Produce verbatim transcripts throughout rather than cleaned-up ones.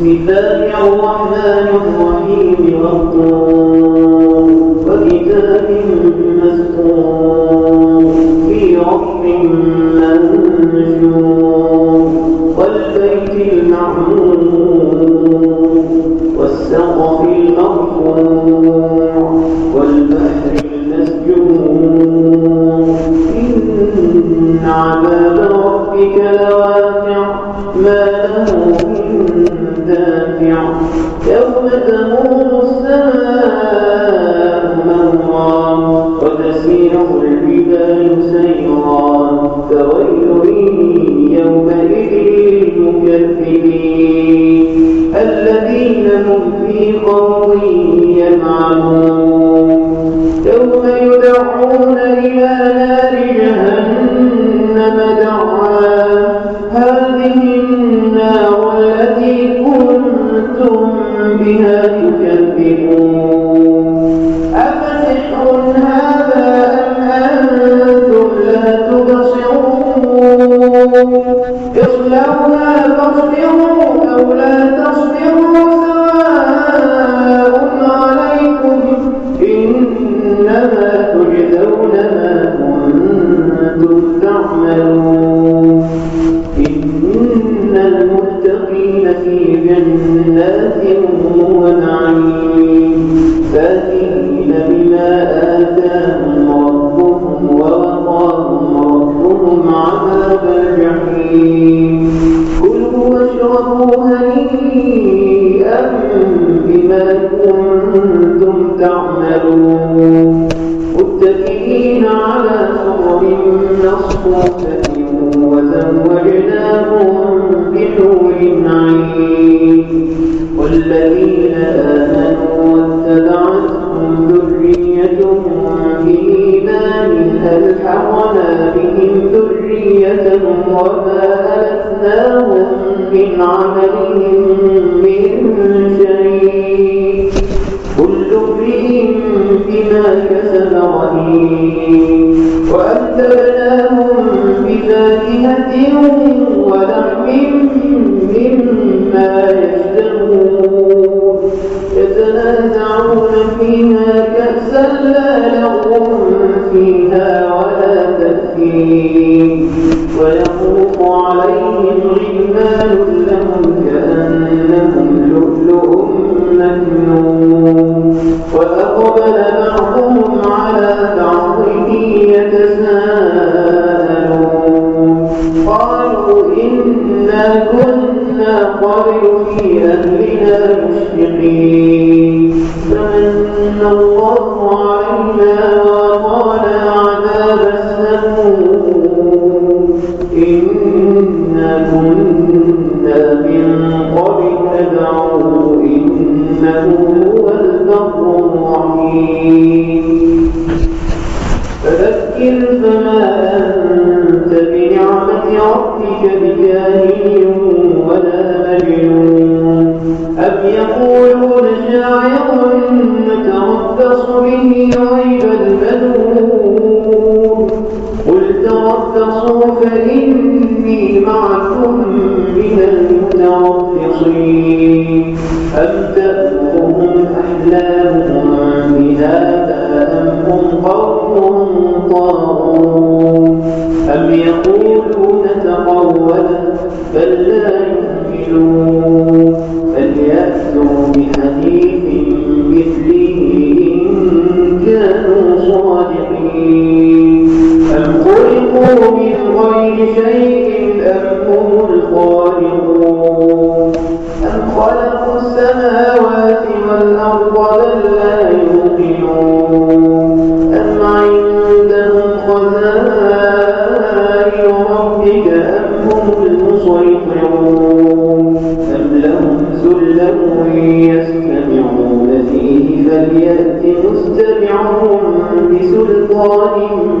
بسم الله الرحمن الرحيم والطور وكتاب مسطور في رق منشور والبيت المعمور والسقف المرفوع والبحر المسجور إن عذاب ربك لواقع ما له من دافع يوم تمور السماء مورا وتسير الجبال سيرا فويل يومئذ للمكذبين الذين هم في خوض يلعبون يوم يدعون إلى نار جهنم دعا هذه النار التي كنتم بها تكذبون أفسحر هذا أم أنتم لا تبصرون اصلوها فاصبروا أو لا تصبروا سواء عليكم إنما تجزون ما كنتم تعملون إن المتقين في جنات ونعيم فاكهين بما آتاهم ربهم ووقاهم ربهم عذاب الجحيم كلوا واشربوا هنيئا بما كنتم تعملون متكئين على سرر مصفوفة وزوجناهم بحور عين والذين آمنوا واتبعتهم ذريتهم بإيمان ألحقنا بهم ذريتهم وما ألتناهم من عملهم من شيء كل امرئ بما كسب رهين وأمددناهم بفاكهة ولحم مما يشتهون يتنازعون فيها كأسا لا لغو فيها ولا تأثيم ويطوف عليهم غلمان لهم كأنهم لؤلؤ مكنون وأقبل بعضهم على بعض يتساءلون قالوا إنا كنا قبل في أهلنا مشفقين فمن الله علينا وقانا عذاب السموم إنا كنا من قبل ندعوه إنه هو البر الرحيم فذكر فما أنت بنعمة ربك بجاهل ولا مجنون أم يقولون شاعر نتربص به ريب المنون قل تربصوا فإني معكم من المتربصين أم تأمرهم أحلامهم بهذا أم هم قوم طاغون أم يقولون تقوله بل لا يؤمنون فليأتوا بحديث مثله إن كانوا صادقين أم خلقوا من غير شيء أم هم الخالقون أم خلقوا السماوات والأرض بل لا يوقنون أم عندهم خزائن ربك أم هم المسيطرون أم لهم سلم يستمعون فيه فليأت مستمعهم بسلطان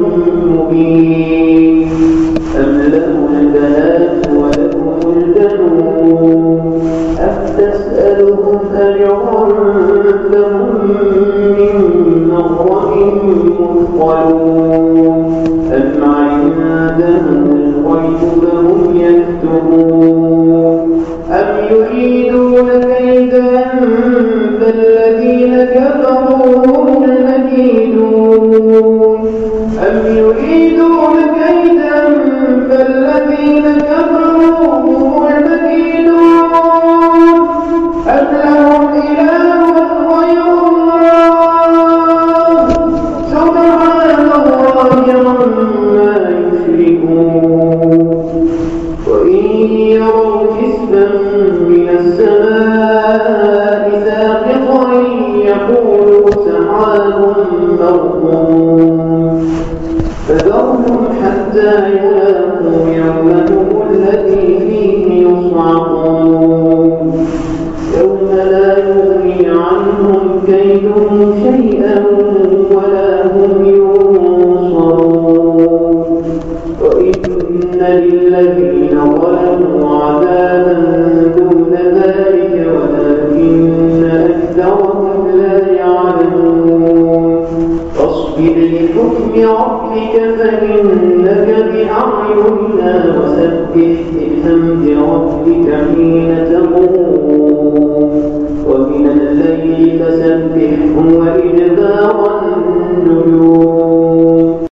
مبين أم لهم البنات ولهم البنون أم تسألهم أجرا فهم من مغرم مثقلون أم عندهم الغيب فهم يكتبون أم يريدون كيدا فالذين كفروا هم المكيدون أم يريدون كيدا فالذين كفروا هم المكيدون أم لهم إله غير الله سبحان الله عما يشركون وإن يروا كسفا من السماء ساقطا يقولوا سحاب مركوم فذرهم حتى يلاقوا يومهم الذي فيه يصعقون يوم لا يغني عنهم كيدهم شيئا ولا هم ينصرون وإن للذين ظلموا عذابا دون ذلك ولكن أكثرهم لا يعلمون فاصبر لحكم ربك فإنك بأعيننا وسبح بحمد ربك حين تقوم ومن الليل فسبح